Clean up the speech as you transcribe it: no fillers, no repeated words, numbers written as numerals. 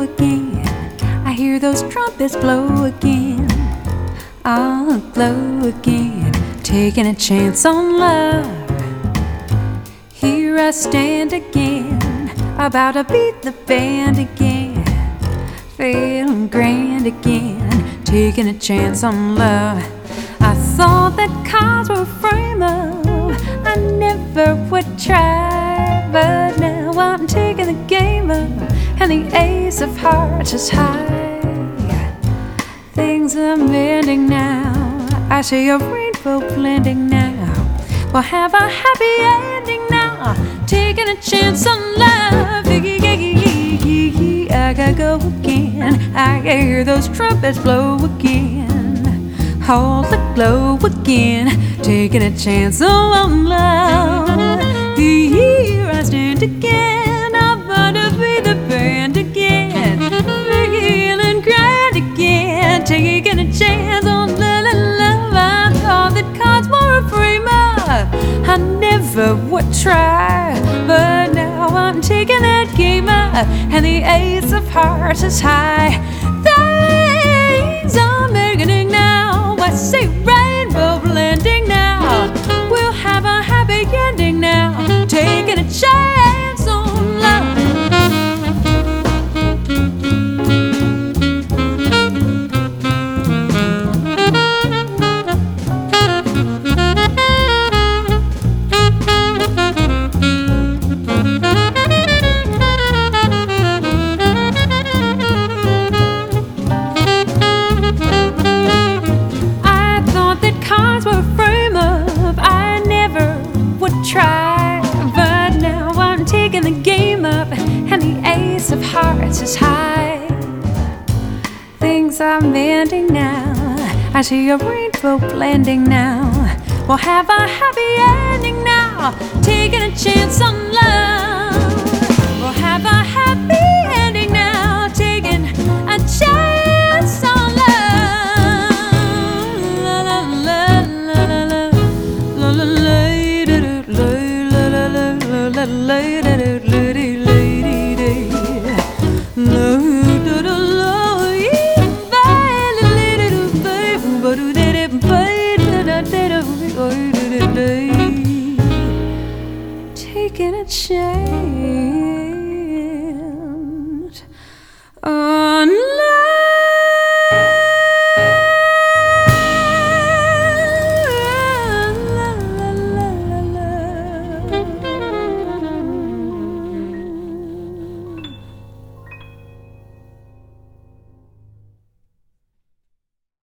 again. I hear those trumpets blow again. I'll blow again, taking a chance on love. Here I stand again, about to beat the band again, feeling grand again, taking a chance on love. I thought that cards were a frame up, I never would try, but now I'm taking the game up, and the ace of hearts is high. Things are mending now, I see a rainbow blending now. We'll have a happy ending now, taking a chance on love. I gotta go again, I hear those trumpets blow again, all aglow again, taking a chance on love. Here I stand again, I'm gonna be the band again, feeling grand again, taking a chance on love. I thought that cards were a frame up, I never would try, but now I'm taking that game up, and the ace of hearts is high. Things are beginning now, I say rainbow blending now. We'll have a happy ending now, taking a chance on love. Try, but now I'm taking the game up, and the ace of hearts is high. Things are mending now, I see a rainbow blending now. We'll have a happy ending now, taking a chance on love. We'll have a happy ending now, taking a chance on love. La, la, la, la, la, la, la, la, la. Taking a chance on love.